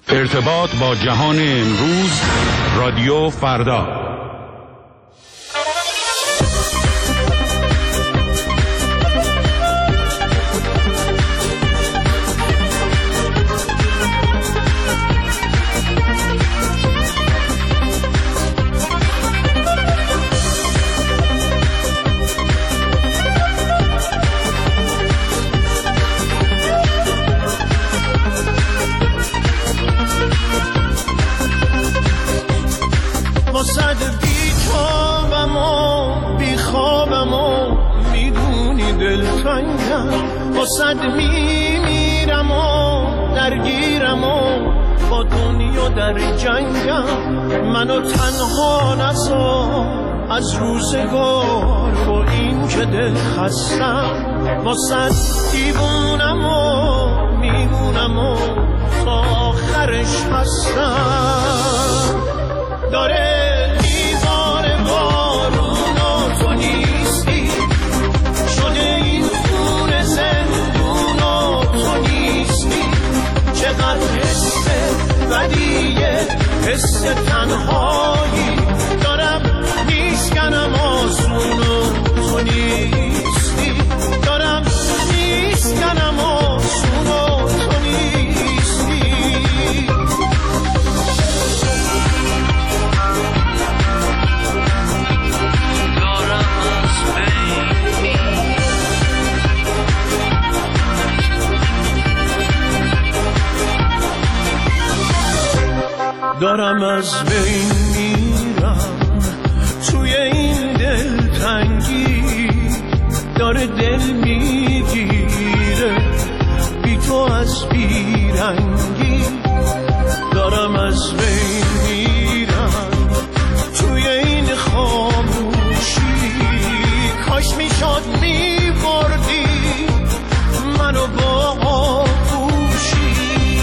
ارتباط با جهان امروز، رادیو فردا. صد میمیرم و درگیرم و با دنیا در جنگم، منو تنها نذار از روزگار با این که دل خستم، با صد دیوونم و میمونم و تا آخرش هستم. داره دیوار بارون و تو نیستی، شده این خون زندون و تو نیستی، چقدر حس بدیه، حس تنهایی دارم میشکنم آسون و تو نیستی، دارم میشکنم آسون و تو نیستی. دارم از بین میرم توی این دلتنگی، داره دل میگیره بی تو از بیرنگی، دارم از بین میرم توی این خاموشی، کاش میشد میبردی منو با آغوشی،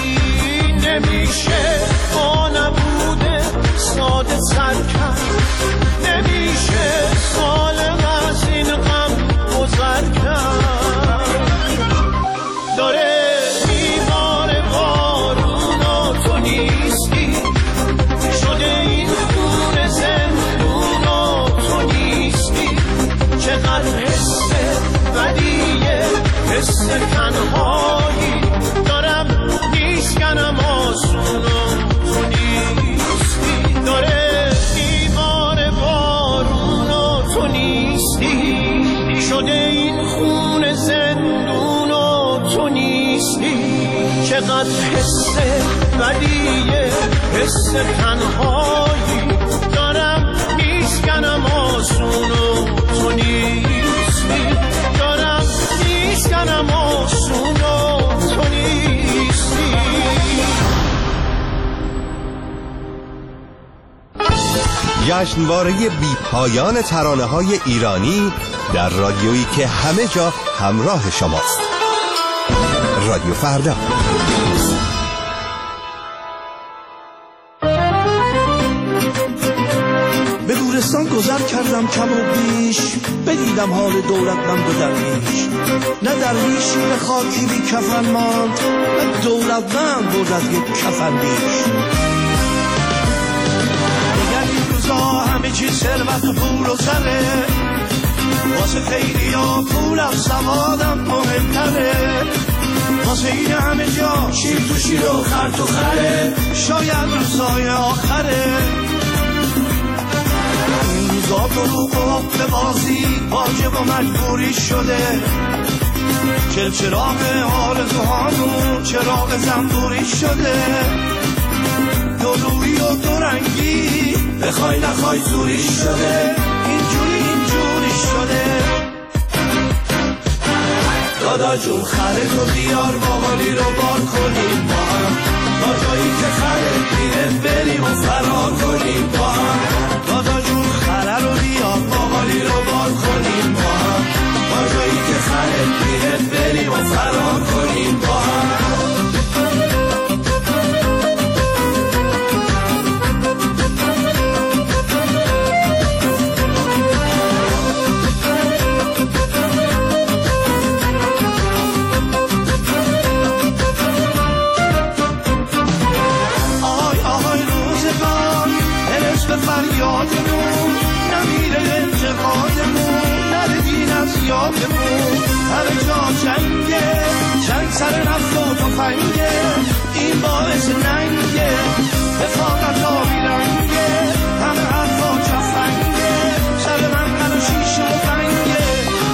نمیشه با نبوده ساده سر کرد، نمیشه سالم از این غم گذر کرد. داره دیوار بارون و تو نیستی، شده این خون زندون و تو نیستی، چقدر حس بدیه، حس تنهایی دارم میشکنم آسون و تو نیستی، داره دیوار بارون و تو نیستی، شده این خون زندون و تو نیستی، چقدر حس بدیه، حس تنهایی دارم میشکنم آسون و تو نیستی، دارم میشکنم آسون و تو نیستی. جشنواره بی پایان ترانه‌های ایرانی در رادیویی که همه جا همراه شماست. رادیو فردا. به گورستان گذر کردم کم و بیش، بدیدم حال دولتمند و درویش، نه درویشی به خاکی بی کفن ماند، نه دولتمند بود از یک کفن بیش. همه چیز ثروت و پول و سره، واسه خیلی ها پولم سوادم مهمتره، واسه این همه جا شیر تو شیر و خر تو خره، شاید روزای آخره. این روزا دروغ و حق بازی واجب و مجبوری شده، چراغ آرزوهامون چراغ زنبوری شده، دو روی و دو رنگی بخوای نخوای زوری شده، اینجوری شده. دادا جون خره تو بیار باقالی رو بار کنیم با هم، تا جایی که خره میره بریم و فرار کنیم با هم. دادا جون خره رو بیار باقالی رو بار کنیم با هم، تا جایی که خره میره بریم و فرار کنیم با هم. یادمون همه جا جنگه، جنگ سر نفت و تفنگه، این باعث ننگه رفاقت ها بیرنگه، همه حرفا جفنگه، سر من و شیشه و فنگه.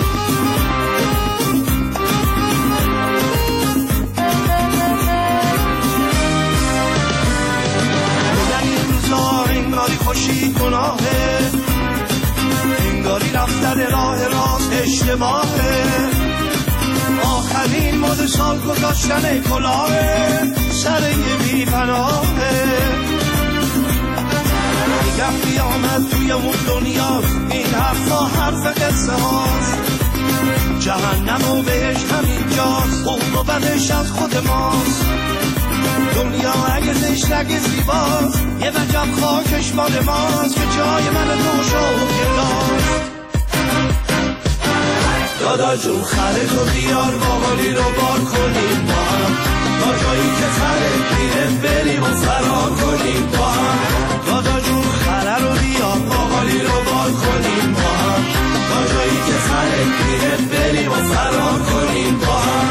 بودن این روزا انگاری خوشی گناهه، انگاری رفتن راه راست اشتباهه، آخرین مد سال گذاشتن کلاهه سر یه بی پناهه. میگم قیامت توی اون دنیا، این حرفا حرف قصه هاست، جهنم و بهش همینجاست، خوب و بدش از خود ماست. دنیا اگه زشت اگه زیباست، یه وجب خاکش مال ماست که جای من تو شد گداست. دادا جون خره تو بیار باقالی رو بار کنیم با هم، تا جایی که خره میره بریم و فرار کنیم با هم. دادا جون خره رو بیار باقالی رو بار کنیم با هم، تا جایی که خره میره بریم و فرار کنیم با هم.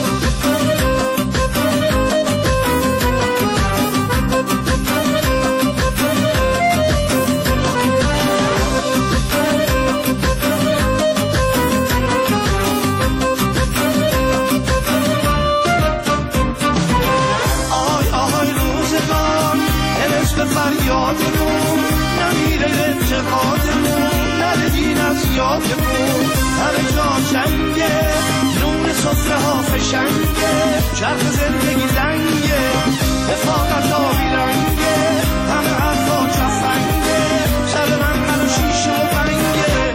فریادمون نمیره اعتقادمون، نرگین از یادمون همه جا جنگه، نون صفره ها فشنگه، چرخ زندگی زنگه رفاقت ها بیرنگه، همه حرفا جفنگه، سر من و شیشه و فنگه.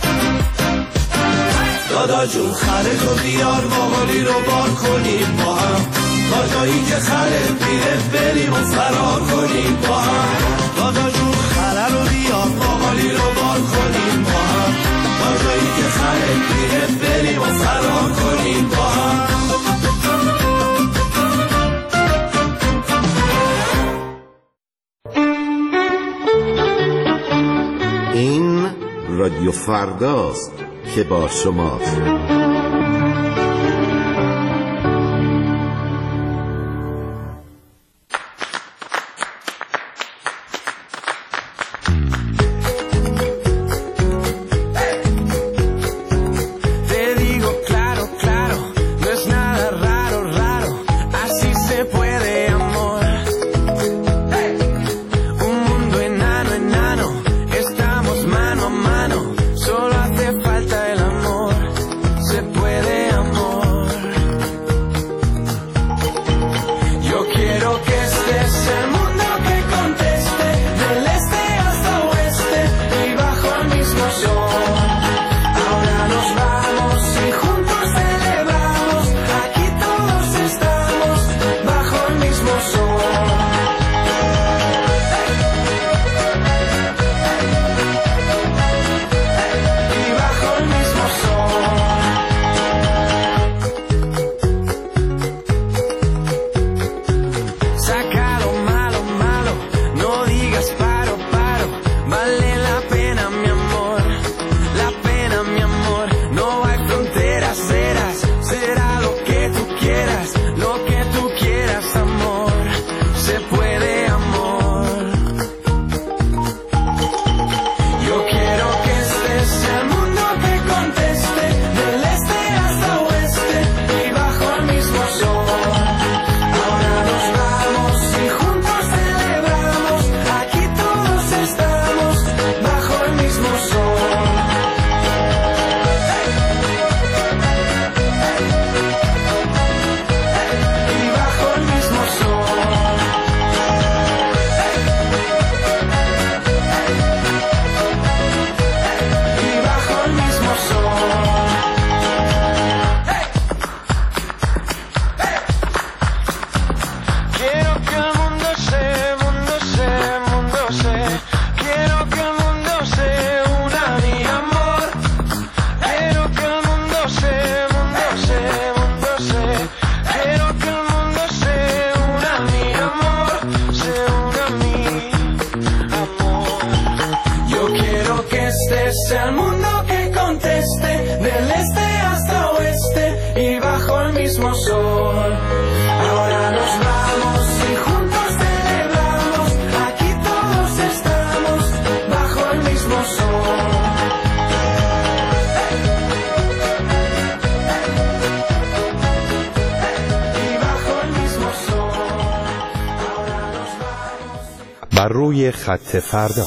دادا جون خره تو بیار باقالی رو بار کنیم با هم، تا جایی که خره میره بریم و فرار کنیم با هم. دادا جون خره رو بیار باقالی رو بار کنیم با هم، تا جایی که خره میره بریم و فرار کنیم با هم. این رادیو فرداست که با شماست. Sea el mundo que conteste del mismo sol. Ahora nos vamos y juntos celebramos. Aquí todos estamos bajo el mismo sol. Y bajo el mismo sol. Ahora nos vamos. بر روی خط فردا.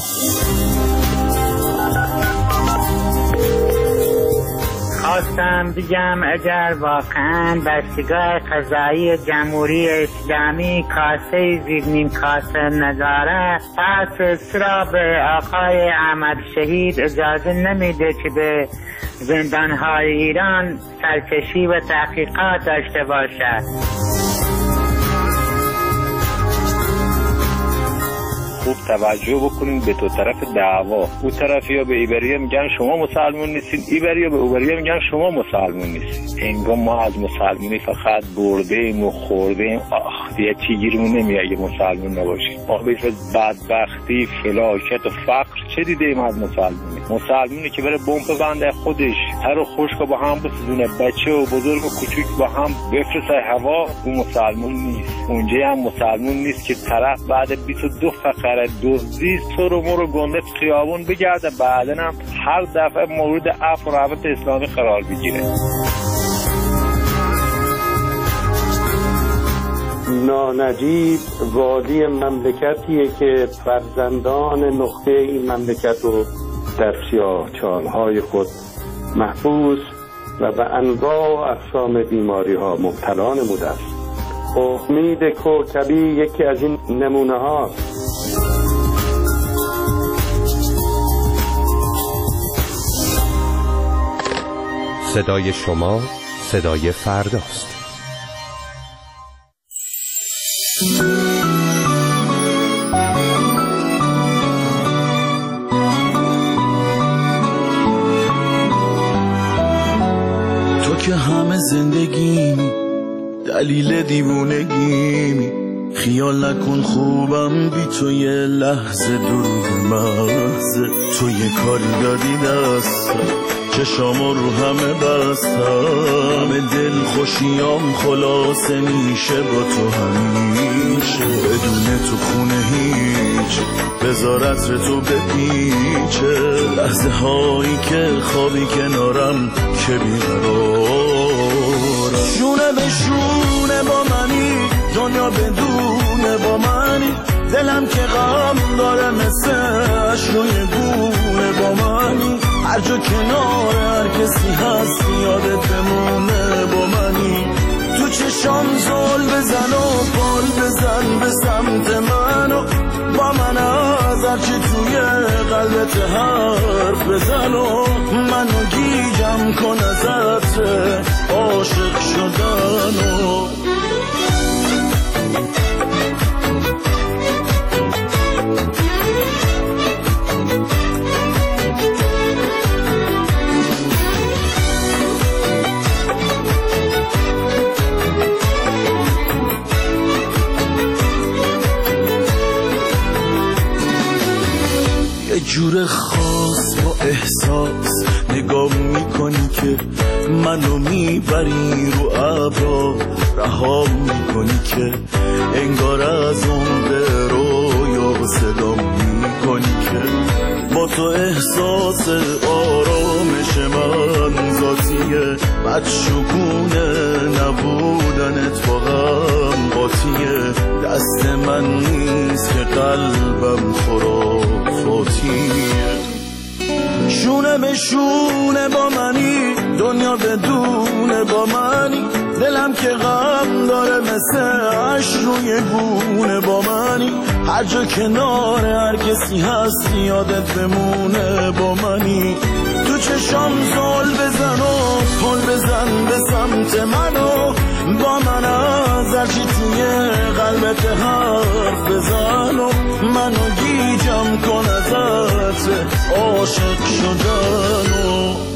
خواستم بگم اگر واقعا دستگاه قضایی جمهوری اسلامی کاسه زیر نیم کاسه نداره، پس چرا به آقای احمد شهید اجازه نمیده که به زندانهای ایران سرکشی و تحقیقات داشته باشد؟ خوب توجه بکنین به دو طرف دعوا. اون طرفیا به ایبریا میگن شما مسلمون نیستین، ایبریا به اوبریا میگن شما مسلمون نیستین. انگار ما از مسلمونی فقط بردیم و خوردیم. یه چیگیرمون نمیاد اگه مسلمون نباشیم. ما بیش از بدبختی، فلاکت و فقر چه دیدیم از مسلمونی که بره بمب بنده خودش هر و خشک با هم بسیدونه، بچه و بزرگ و کوچیک با هم بفرسته هوا. اون مسلمون نیست. اونجا هم مسلمون نیست که طرف بعد 22 فقره دزدی سر و مر و گنده خیابون بگرده، بعدن هم هر دفعه مورد عفو و رحمت اسلامی قرار بگیره. نانجیب وادی مملکتیه که فرزندان نخبه این مملکت رو در سیاهچال‌های خود محبوس و به انواع اقسام بیماری ها مبتلا نموده است. امید کوکبی یکی از این نمونه ها. صدای شما صدای فرداست. تو که همه زندگیمی، دلیل دیوونگیمی، خیال نکن خوبم بی تو یه لحظه دروغ محضه. تو یه کاری دادی دستم، چشامو رو همه بستم، همه دل خوشیام خلاصه میشه با تو همیشه. بدون تو خونه هیچ، بذار عطر تو بپیچه، لحظه هایی که خوابی کنارم که بیقرارم. شونه به شونه با منی، دنیا بدونه با منی، دلم که غم داره مثل روی گونه با منی. هر جا کنار هر کسی هست یادت بمونه با منی. تو چشام زل بزن و پال بزن به سمت منو، با من از هرچی توی قلبت حرف بزن و منو گیجم کن از عطر عاشق شدنو. جور خاص با احساس نگاه میکنی که منو میبری رو ابرا، رها میکنی که انگار از اون به رویا صدا میکنی که با تو احساس آرامش من ذاتیه، بدشگونه نبودنت با هم قاطیه. دست من نیست که قلبم خرافاتیه. شونه به شونه با منی، دنیا بدونه با منی، دلم که غم داره مثل عشق روی گونه با منی. هر جا کنار هر کسی هست یادت بمونه با منی. تو چشام زل بزن و پل بزن به سمت منو، با من از هرچی توی قلبت حرف بزن و منو گیجم کن از عطر عاشق شدنو.